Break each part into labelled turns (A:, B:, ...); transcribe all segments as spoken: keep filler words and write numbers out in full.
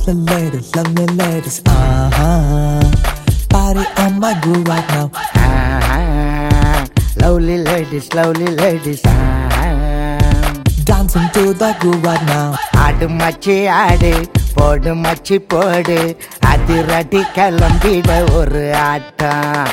A: lovely ladies, lovely ladies, uh-huh. Party on my groove right now,
B: uh-huh. Lovely ladies, lovely ladies, uh-huh.
A: Dancing to the groove right now.
B: ஆடு மச்சி ஆடு, போடு மச்சி போடு, அதிரடி கிளம்பிட ஒரு ஆட்டம்.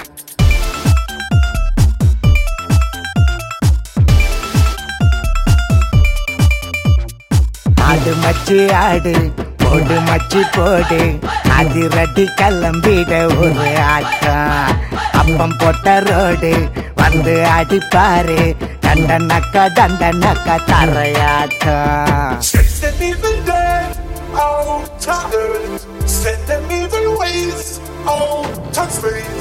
B: ஆடு மச்சி ஆடு, போடு மச்சி போடு, அதிரடி கிளம்பிட ஒரு ஆட்டம். அப்பம் போட்ட ரோடு வந்து அடிப்பாரு, தண்டனக்கா தண்டனக்கா தரையாட்டம்.
C: Set them even there, oh, tired. Set them even ways, oh, touch face.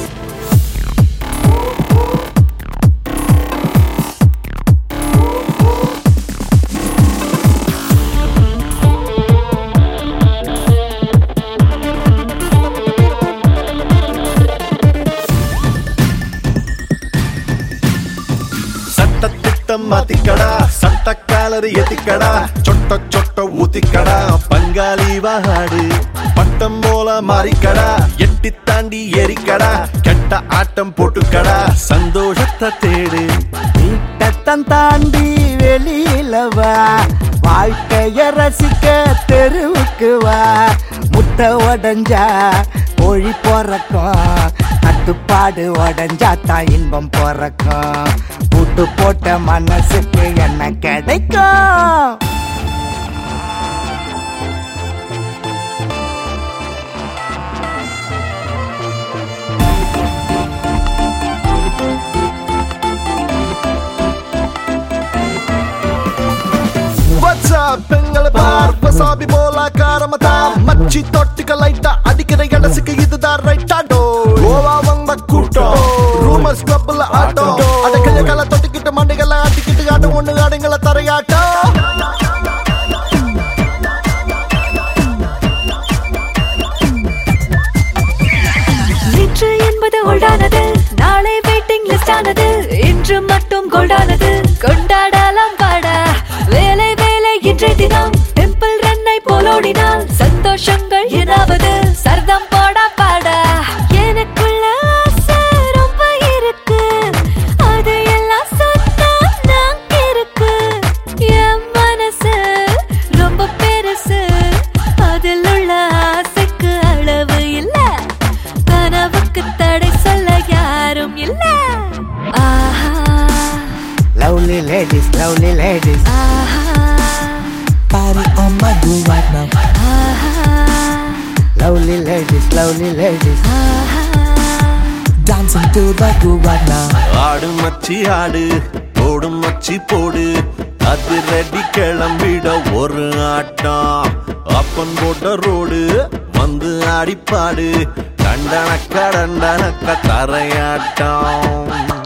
D: மதிக்கடா சட்ட காலரி எத்திக்கடா சொட்ட சொட்ட ஊத்திக்கடா பங்காளி வாடு பட்டம் போல மாறிக்கடா எட்டி தாண்டி எரிக்கடா கெட்ட ஆட்டம் போட்டுக்கடா சந்தோஷத்தை தேடு.
B: நீட்டத்தம் தாண்டி வெளியில வா, வாழ்க்கைய ரசிக்க தெருவுக்கு வா. முட்டை உடஞ்சா கோழி பொறக்கும், கட்டுப்பாடு உடஞ்சா தான் இன்பம் பொறக்கும். புட்டு போட்ட மனசுக்கு என்ன கிடைக்கும்?
D: பெண்களை பார் வசாபி போல காரமதா மச்சி தொட்டுக்க லைட்டா அடிக்கிற இடசுக்கு இதுதான் ரைட்டாடோ. கோவா வந்த கூட்டம் ரூமர்ஸ் கிளப்ல ஆட்டம், அடக்கைய கலை தொட்டுக்கிட்டு மண்டைகளை ஆட்டிக்கிட்டு ஆட்டம் ஒண்ணு ஆடுங்களை தரையாட்டம்.
E: நேற்று என்பது ஓல்டானது, நாளை வெயிட்டிங் லிஸ்ட் ஆனது, இன்று மட்டும் கோல்டானது. கொண்டாடலாம் பாடா வேலை வேலை இன்றைய தினம், டெம்பிள் ரன்னை போலோடினால் சந்தோஷங்கள் ஏதாவது. சர்தம் போடா பாடா, எனக்குள்ள ஆசை ரொம்ப இருக்கு, அது எல்லாம் சொன்னா நான் இருக்கு. என் மனசு ரொம்ப பெருசு, அதில் உள்ள ஆசைக்கு அளவு இல்ல, கனவுக்கு தடை சொல்ல யாரும் இல்ல. ஆஹா
B: Lovely ladies, lovely ladies,
E: Aha
A: party on my groove right now,
E: Aha
B: lovely ladies, lovely ladies,
E: Aha
A: dancing to the groove right now.
D: ஆடு மச்சி ஆடு, போடு மச்சி போடு, அதிரடி கிளம்பிட ஒரு ஆட்டம். அப்பன் போட்ட ரோடு வந்து அடிப்பாடு, தண்டனக்க தண்டனக்க தரையாட்டம்.